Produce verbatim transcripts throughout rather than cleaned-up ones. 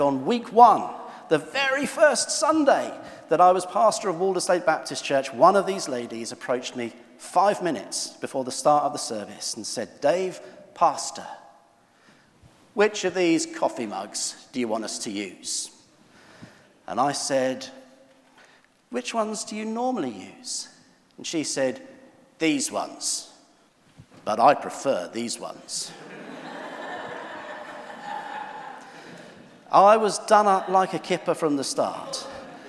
On week one, the very first Sunday that I was pastor of Walderstate Baptist Church, one of these ladies approached me five minutes before the start of the service and said, "Dave, pastor, which of these coffee mugs do you want us to use?" And I said, "Which ones do you normally use?" And she said, "These ones, but I prefer these ones." I was done up like a kipper from the start.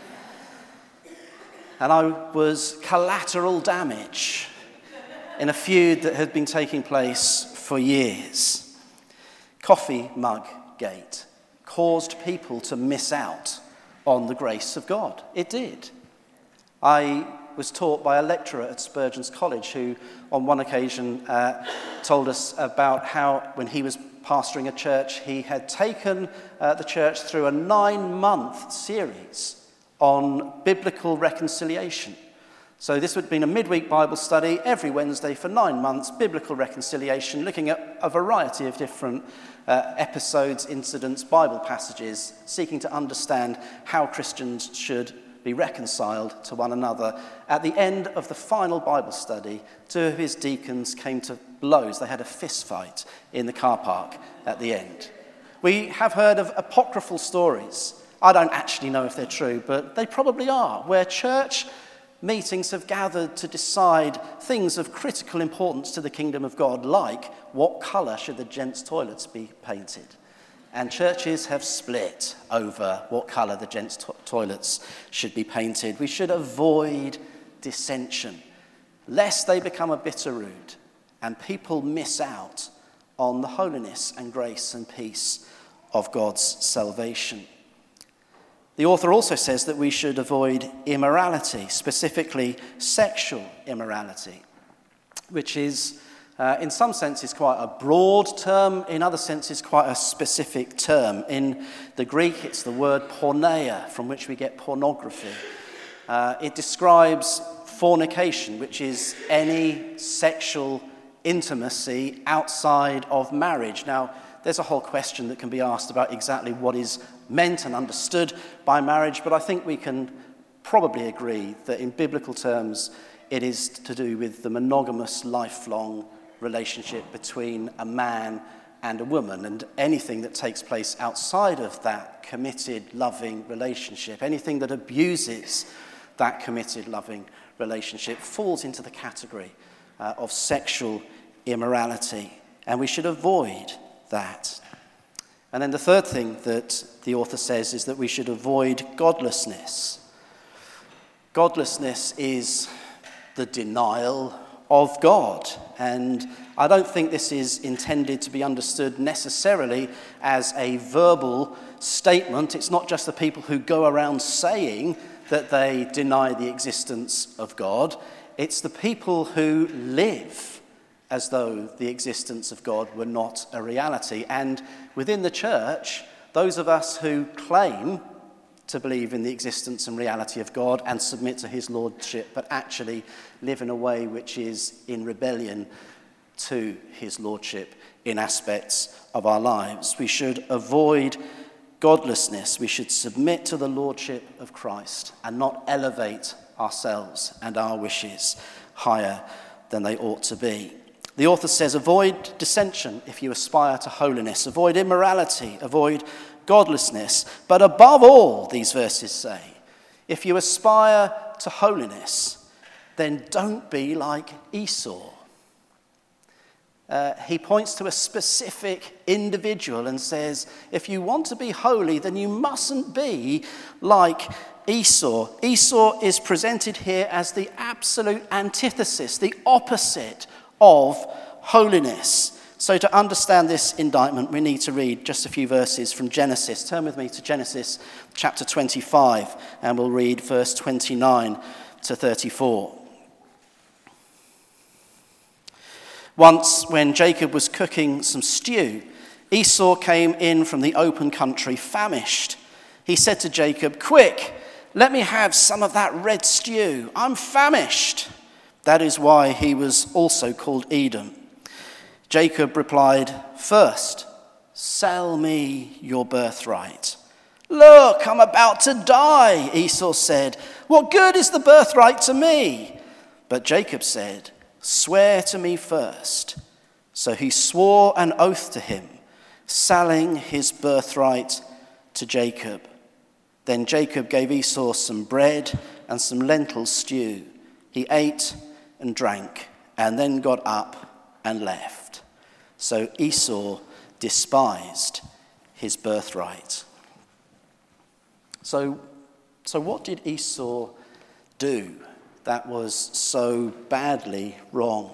And I was collateral damage in a feud that had been taking place for years. Coffee mug gate caused people to miss out on the grace of God. It did. I was taught by a lecturer at Spurgeon's College who on one occasion uh, told us about how when he was pastoring a church, he had taken uh, the church through a nine-month series on biblical reconciliation. So this would have been a midweek Bible study every Wednesday for nine months, biblical reconciliation, looking at a variety of different uh, episodes, incidents, Bible passages, seeking to understand how Christians should be reconciled to one another. At the end of the final Bible study, two of his deacons came to blows. They had a fist fight in the car park at the end. We have heard of apocryphal stories. I don't actually know if they're true, but they probably are, where church meetings have gathered to decide things of critical importance to the kingdom of God, like what colour should the gents' toilets be painted. And churches have split over what colour the gents' to- toilets should be painted. We should avoid dissension, lest they become a bitter root and people miss out on the holiness and grace and peace of God's salvation. The author also says that we should avoid immorality, specifically sexual immorality, which is Uh, in some senses quite a broad term, in other senses quite a specific term. In the Greek, it's the word porneia, from which we get pornography. Uh, it describes fornication, which is any sexual intimacy outside of marriage. Now, there's a whole question that can be asked about exactly what is meant and understood by marriage, but I think we can probably agree that in biblical terms, it is to do with the monogamous, lifelong relationship between a man and a woman, and anything that takes place outside of that committed, loving relationship, anything that abuses that committed, loving relationship falls into the category uh, of sexual immorality, and we should avoid that. And then the third thing that the author says is that we should avoid godlessness. Godlessness is the denial of God. And I don't think this is intended to be understood necessarily as a verbal statement. It's not just the people who go around saying that they deny the existence of God. It's the people who live as though the existence of God were not a reality. And within the church, those of us who claim to believe in the existence and reality of God and submit to his lordship, but actually live in a way which is in rebellion to his lordship in aspects of our lives. We should avoid godlessness. We should submit to the lordship of Christ and not elevate ourselves and our wishes higher than they ought to be. The author says, avoid dissension if you aspire to holiness, avoid immorality, avoid godlessness. But above all, these verses say, if you aspire to holiness, then don't be like Esau. Uh, he points to a specific individual and says, if you want to be holy, then you mustn't be like Esau. Esau is presented here as the absolute antithesis, the opposite of holiness. So to understand this indictment, we need to read just a few verses from Genesis. Turn with me to Genesis chapter twenty-five, and we'll read verse twenty-nine to thirty-four. Once, when Jacob was cooking some stew, Esau came in from the open country famished. He said to Jacob, "Quick, let me have some of that red stew. I'm famished." That is why he was also called Edom. Jacob replied, "First, sell me your birthright." "Look, I'm about to die," Esau said. "What good is the birthright to me?" But Jacob said, "Swear to me first." So he swore an oath to him, selling his birthright to Jacob. Then Jacob gave Esau some bread and some lentil stew. He ate and drank, and then got up and left. So Esau despised his birthright. So, so what did Esau do that was so badly wrong?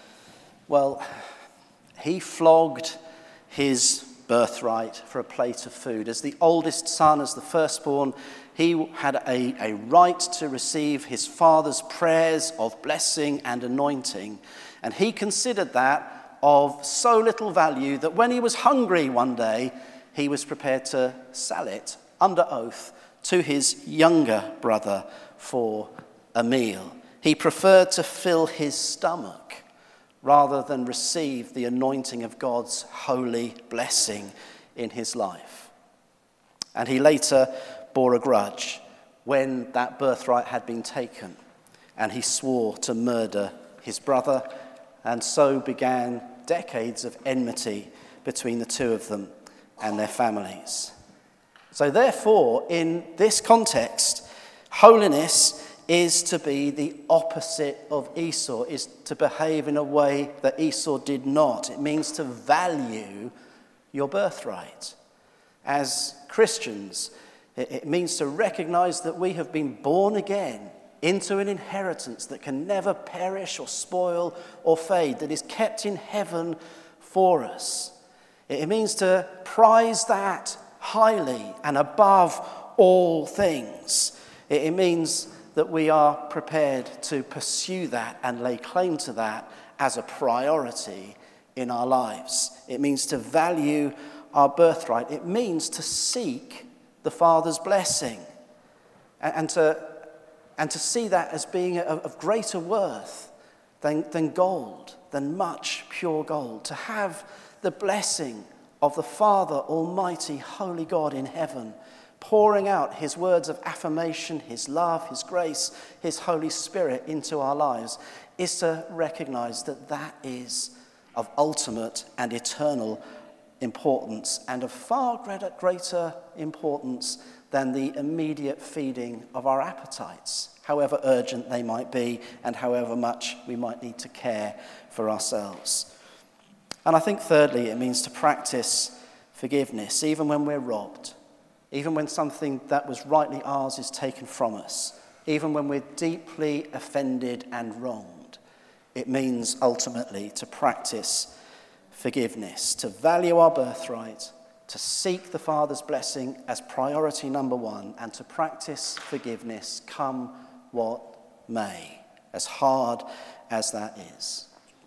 Well, he flogged his birthright for a plate of food. As the oldest son, as the firstborn, he had a, a right to receive his father's prayers of blessing and anointing. And he considered that of so little value that when he was hungry one day, he was prepared to sell it under oath to his younger brother for a meal. He preferred to fill his stomach rather than receive the anointing of God's holy blessing in his life. And he later bore a grudge when that birthright had been taken, and he swore to murder his brother, and so began decades of enmity between the two of them and their families. So therefore, in this context, holiness is to be the opposite of Esau, is to behave in a way that Esau did not. It means to value your birthright. As Christians, it means to recognize that we have been born again into an inheritance that can never perish or spoil or fade, that is kept in heaven for us. It means to prize that highly and above all things. It means that we are prepared to pursue that and lay claim to that as a priority in our lives. It means to value our birthright. It means to seek the Father's blessing and, and to and to see that as being of, of greater worth than, than gold, than much pure gold. To have the blessing of the Father, Almighty, Holy God in heaven, pouring out his words of affirmation, his love, his grace, his Holy Spirit into our lives, is to recognize that that is of ultimate and eternal importance, and of far greater, greater importance than the immediate feeding of our appetites, however urgent they might be and however much we might need to care for ourselves. And I think thirdly, it means to practice forgiveness, even when we're robbed, even when something that was rightly ours is taken from us, even when we're deeply offended and wronged. It means ultimately to practice forgiveness, to value our birthright, to seek the Father's blessing as priority number one, and to practice forgiveness come what may, as hard as that is.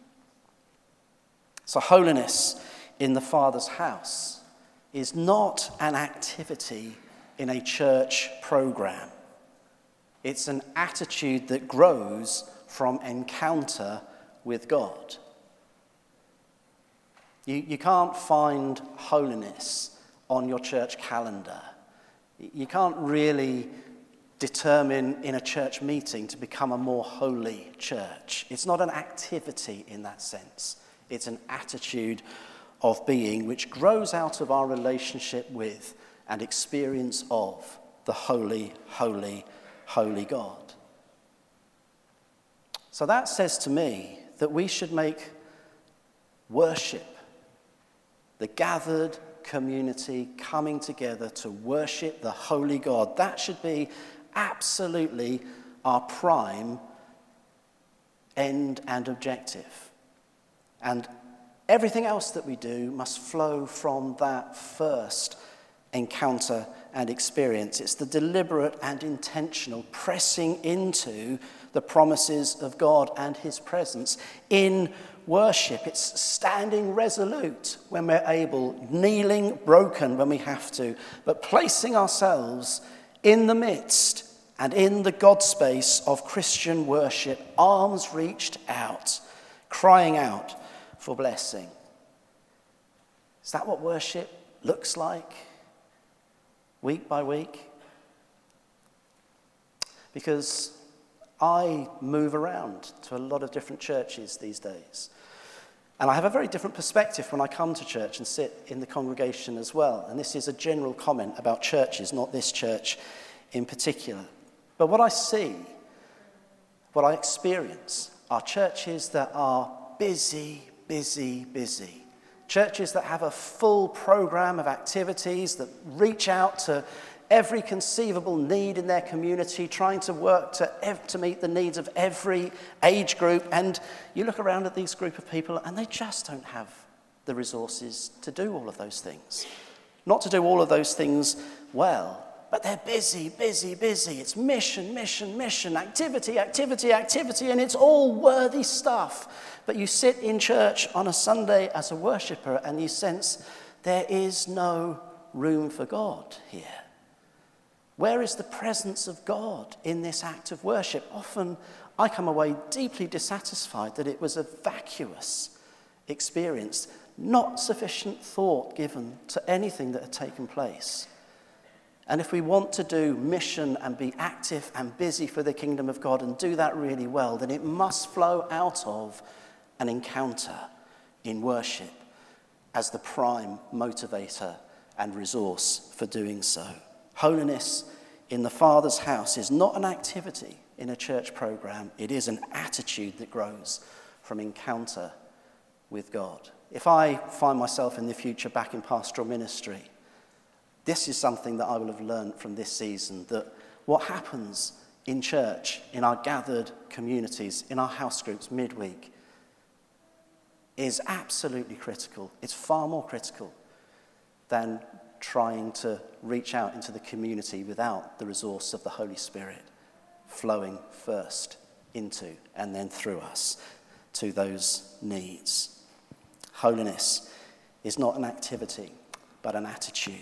So holiness in the Father's house is not an activity in a church program. It's an attitude that grows from encounter with God. You, you can't find holiness on your church calendar. You can't really determine in a church meeting to become a more holy church. It's not an activity in that sense. It's an attitude of being which grows out of our relationship with and experience of the holy, holy, holy God. So that says to me that we should make worship, the gathered community coming together to worship the holy God, that should be absolutely our prime end and objective. And everything else that we do must flow from that first encounter and experience. It's the deliberate and intentional pressing into the promises of God and his presence in worship. It's standing resolute when we're able, kneeling broken when we have to, but placing ourselves in the midst and in the God space of Christian worship, arms reached out, crying out for blessing. Is that what worship looks like? week by week? Because I move around to a lot of different churches these days. And I have a very different perspective when I come to church and sit in the congregation as well. And this is a general comment about churches, not this church in particular. But what I see, what I experience, are churches that are busy, busy, busy. Churches that have a full program of activities that reach out to every conceivable need in their community, trying to work to, ev- to meet the needs of every age group. And you look around at these group of people and they just don't have the resources to do all of those things. Not to do all of those things well, but they're busy, busy, busy. It's mission, mission, mission, activity, activity, activity, and it's all worthy stuff. But you sit in church on a Sunday as a worshipper and you sense there is no room for God here. Where is the presence of God in this act of worship? Often I come away deeply dissatisfied that it was a vacuous experience, not sufficient thought given to anything that had taken place. And if we want to do mission and be active and busy for the kingdom of God and do that really well, then it must flow out of an encounter in worship as the prime motivator and resource for doing so. Holiness in the Father's house is not an activity in a church program. It is an attitude that grows from encounter with God. If I find myself in the future back in pastoral ministry, this is something that I will have learned from this season, that what happens in church, in our gathered communities, in our house groups midweek, is absolutely critical. It's far more critical than trying to reach out into the community without the resource of the Holy Spirit flowing first into and then through us to those needs. Holiness is not an activity, but an attitude.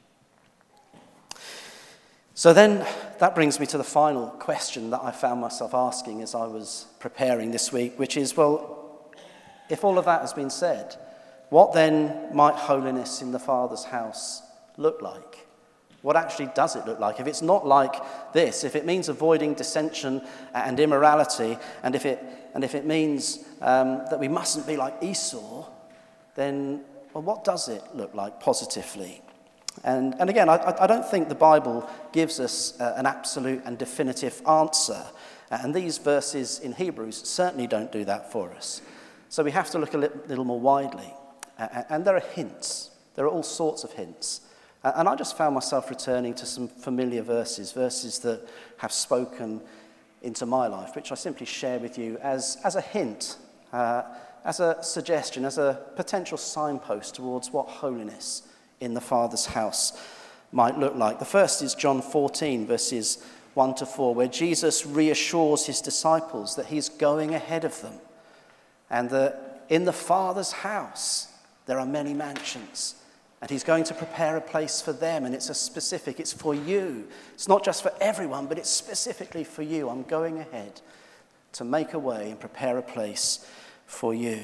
So then that brings me to the final question that I found myself asking as I was preparing this week, which is, well, if all of that has been said, what then might holiness in the Father's house look like? What actually does it look like? If it's not like this, if it means avoiding dissension and immorality, and if it and if it means um, that we mustn't be like Esau, then, well, what does it look like positively? And, and again, I, I don't think the Bible gives us uh, an absolute and definitive answer. And these verses in Hebrews certainly don't do that for us. So we have to look a little, little more widely. Uh, and there are hints. There are all sorts of hints. And I just found myself returning to some familiar verses, verses that have spoken into my life, which I simply share with you as, as a hint, uh, as a suggestion, as a potential signpost towards what holiness in the Father's house might look like. The first is John fourteen, verses one to four, where Jesus reassures his disciples that he's going ahead of them and that in the Father's house there are many mansions. And he's going to prepare a place for them, and it's a specific, it's for you. It's not just for everyone, but it's specifically for you. I'm going ahead to make a way and prepare a place for you.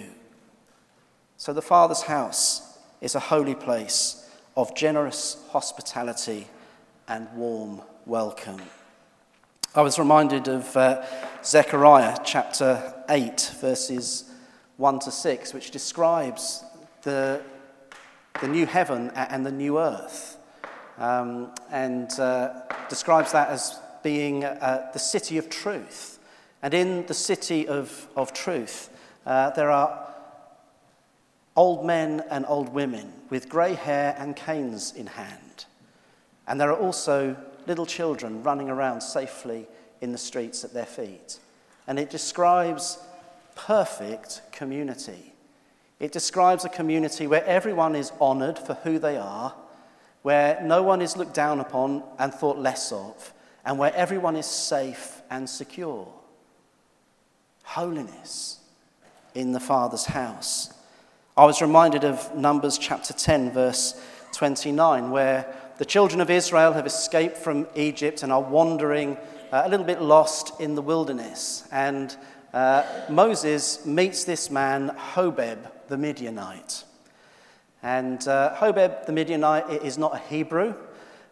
So the Father's house is a holy place of generous hospitality and warm welcome. I was reminded of uh, Zechariah chapter eight, verses one to six, which describes the the new heaven and the new earth, um, and uh, describes that as being uh, the city of truth. And in the city of, of truth, uh, there are old men and old women with grey hair and canes in hand. And there are also little children running around safely in the streets at their feet. And it describes perfect community. It describes a community where everyone is honoured for who they are, where no one is looked down upon and thought less of, and where everyone is safe and secure. Holiness in the Father's house. I was reminded of Numbers chapter ten, verse twenty-nine, where the children of Israel have escaped from Egypt and are wandering uh, a little bit lost in the wilderness. And uh, Moses meets this man, Hobeb, the Midianite. And uh, Hobeb the Midianite is not a Hebrew.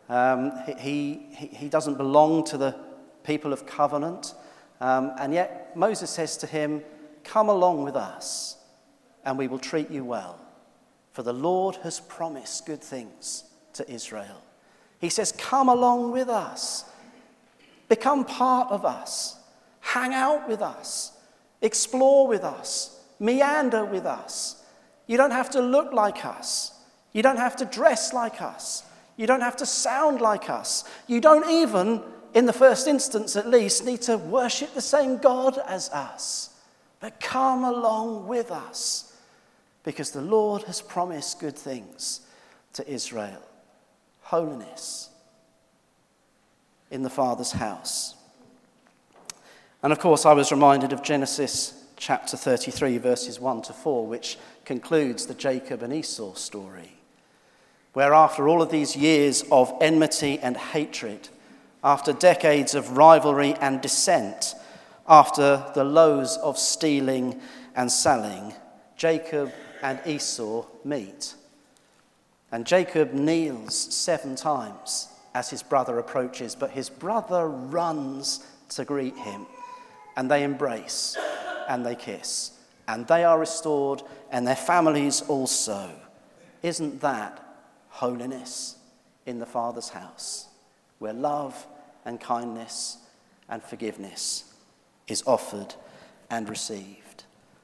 Um, he, he, he doesn't belong to the people of covenant. Um, and yet Moses says to him, "Come along with us and we will treat you well. For the Lord has promised good things to Israel." He says, "Come along with us. Become part of us. Hang out with us. Explore with us. Meander with us. You don't have to look like us. You don't have to dress like us. You don't have to sound like us. You don't even, in the first instance at least, need to worship the same God as us. But come along with us, because the Lord has promised good things to Israel. Holiness in the Father's house." And of course, I was reminded of Genesis chapter thirty-three, verses one to four, which concludes the Jacob and Esau story, where after all of these years of enmity and hatred, after decades of rivalry and dissent, after the lows of stealing and selling, Jacob and Esau meet. And Jacob kneels seven times as his brother approaches, but his brother runs to greet him, and they embrace and they kiss, and they are restored, and their families also. Isn't that holiness in the Father's house, where love and kindness and forgiveness is offered and received?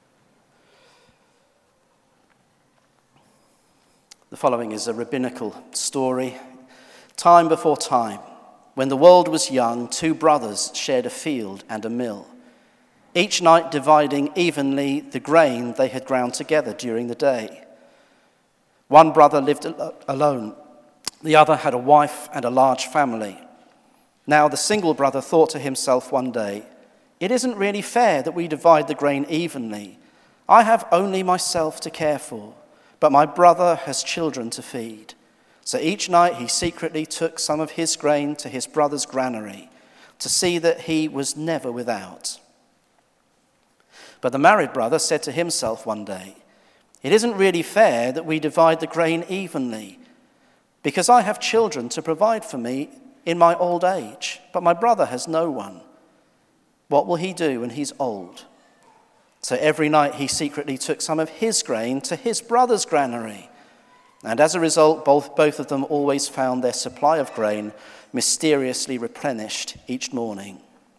The following is a rabbinical story. Time before time, when the world was young, two brothers shared a field and a mill, each night dividing evenly the grain they had ground together during the day. One brother lived al- alone. The other had a wife and a large family. Now the single brother thought to himself one day, "It isn't really fair that we divide the grain evenly. I have only myself to care for, but my brother has children to feed." So each night he secretly took some of his grain to his brother's granary to see that he was never without. But the married brother said to himself one day, "It isn't really fair that we divide the grain evenly, because I have children to provide for me in my old age, but my brother has no one. What will he do when he's old?" So every night he secretly took some of his grain to his brother's granary. And as a result, both, both of them always found their supply of grain mysteriously replenished each morning.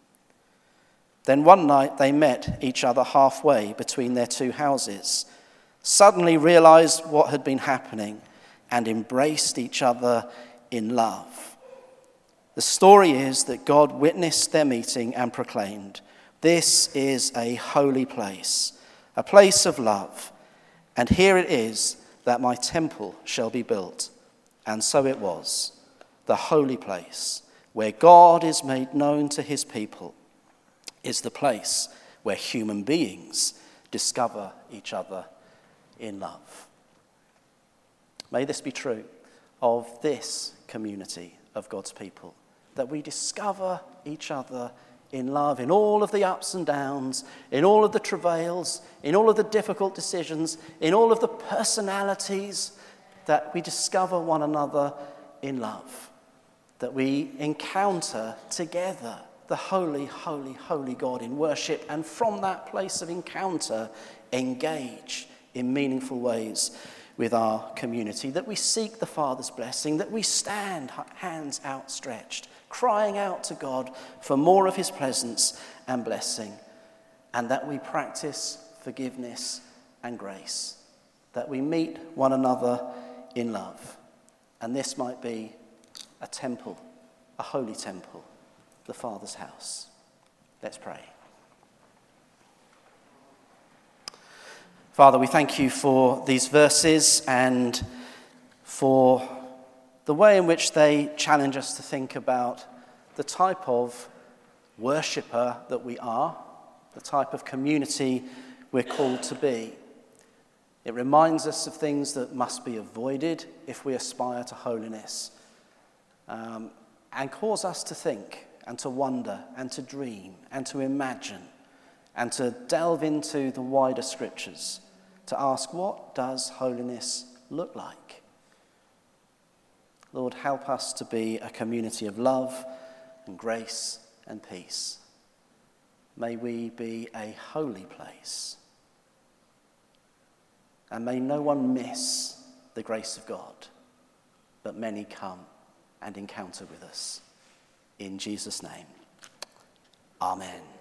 Then one night they met each other halfway between their two houses, suddenly realized what had been happening, and embraced each other in love. The story is that God witnessed their meeting and proclaimed, "This is a holy place, a place of love, and here it is that my temple shall be built." And so it was, the holy place, where God is made known to his people, is the place where human beings discover each other in love. May this be true of this community of God's people, that we discover each other in love, in all of the ups and downs, in all of the travails, in all of the difficult decisions, in all of the personalities, that we discover one another in love, that we encounter together the holy, holy, holy God in worship, and from that place of encounter, engage in meaningful ways with our community, that we seek the Father's blessing, that we stand hands outstretched, crying out to God for more of his presence and blessing, and that we practice forgiveness and grace, that we meet one another in love. And this might be a temple, a holy temple, the Father's house. Let's pray. Father, we thank you for these verses and for the way in which they challenge us to think about the type of worshipper that we are, the type of community we're called to be. It reminds us of things that must be avoided if we aspire to holiness, um, and cause us to think and to wonder and to dream and to imagine and to delve into the wider scriptures to ask, what does holiness look like? Lord, help us to be a community of love and grace and peace. May we be a holy place. And may no one miss the grace of God, but many come and encounter with us. In Jesus' name, amen.